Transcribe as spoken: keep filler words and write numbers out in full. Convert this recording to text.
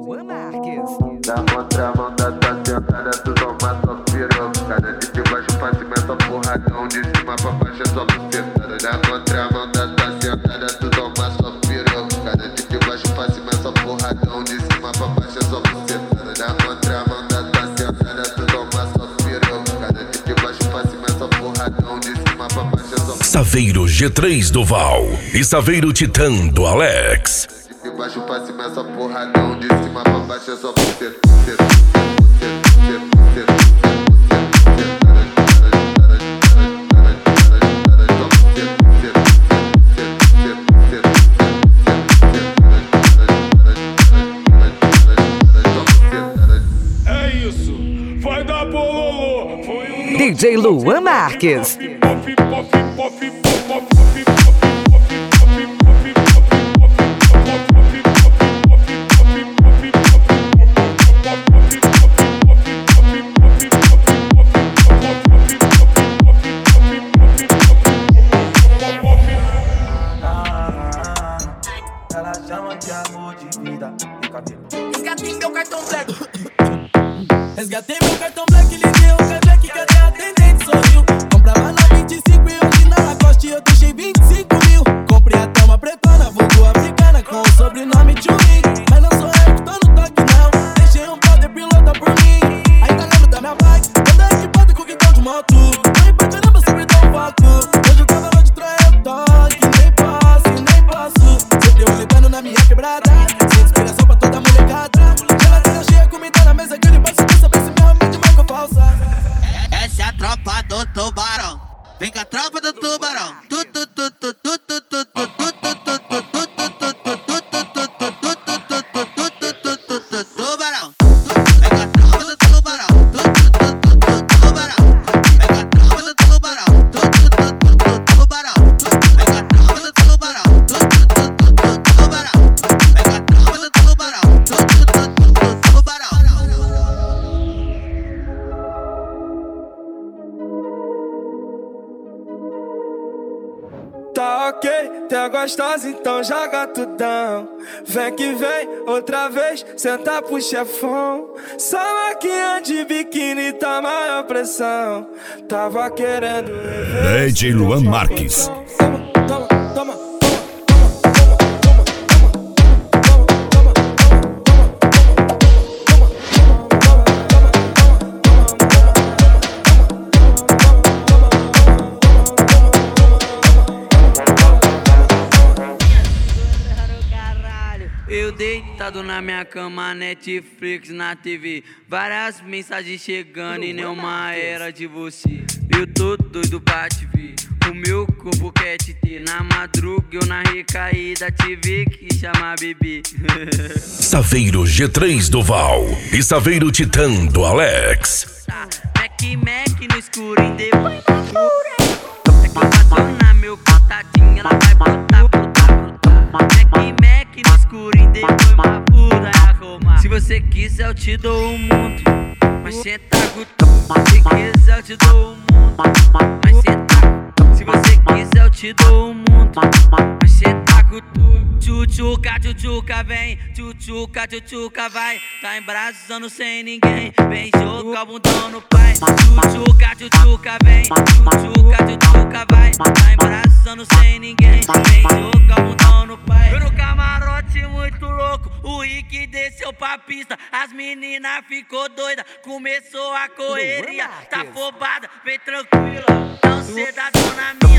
Luan Marques. Da contramão da tua sentada, tu toma só pirocada. De baixo pra cima é só porradão, de cima pra baixo é só bucetada. Da contramão da tua sentada, tu toma só pirocada. De baixo pra cima é só porradão, de cima pra baixo é só bucetada. Da contramão da tua sentada, tu toma só pirocada. De baixo pra cima é só porradão, de cima pra baixo é só. Saveiro G três do Val e Saveiro Titã do Alex. De baixo pra cima é só porradão, de cima pra baixo é só buceta. É isso, vai dar bololô. Foi um D J Luan Marques. Ela chama de amor de vida. Resgatei meu cartão black. Resgatei meu cartão black, liguei o cashback, cadê a atendente? Sorriu. Comprava na vinte e cinco e hoje na Lacoste eu deixei vinte e cinco mil. Comprei até uma pretona, vulgo africana com o sobrenome de Wing. Mas não sou eu que tô no toque não, deixei um brother pilota por mim. Ainda lembro da minha bike, toda equipada com guidão de moto. Não importa não, sempre dou um foco. Hoje eu tava lá de trajetória, que nem posso, nem posso. Sempre eu levando na minha quebrada, sem inspiração pra toda molecada. Geladeira cheia, comida na mesa, aquele passo pra saber se meu amigo de marca falsa. Essa é a tropa do tubarão. Vem com a tropa do tubarão. Tu, tu, tu, tu, tu, tu, tu, tu, tu, tu, tu, tu, tu, tu, tubarão. Vem com a tropa do tubarão. Tu, tu, tu, tu, tu, tubarão. Vem com a tropa do tubarão. Tu, tu, tu, tu, tu, tubarão. Vem com a tropa do tubarão. Tu, tu, tu, tu, tu, tubarão. Vem com a tropa do tubarão. Tu, tu, tu, tu, tu, tubarão. Tá ok, tá gostosa, então joga tudão. Vem que vem, outra vez, senta pro chefão. Só maquinha de biquíni, tá maior pressão. Tava querendo D J Luan Marques. Toma, toma, toma. Eu deitado na minha cama, Netflix na T V. Várias mensagens chegando e nenhuma era de você. Eu tô doido pra te ver, o meu corpo quer te ter. Na madruga eu na recaída tive que chamar bebê. Saveiro G três do Val e Saveiro Titã do Alex. Mac, Mac no escuro e depois na fura. É que estaciona meu contatinho, ela vai botar, botar, botar. Mac, Mac no escuro e depois uma puta é arrumar. Se você quiser eu te dou o mundo, mas cê tá guto. Se quiser eu te dou o mundo, mas cê tá. Se você quiser eu te dou o mundo, mas cê tá guto. Tchutchuca, tchutchuca, vem, tchutchuca, tchutchuca, vai. Tá embraçando sem ninguém, vem jogar o bundão no pai. Tchutchuca, tchutchuca, vem, tchutchuca, tchutchuca, vai. Tá embraçando sem ninguém, vem jogar o bundão no pai. Eu no camarote muito louco, o Rick desceu pra pista. As meninas ficou doida, começou a correria. Tá afobada, vem tranquila, não cê dá dor na minha.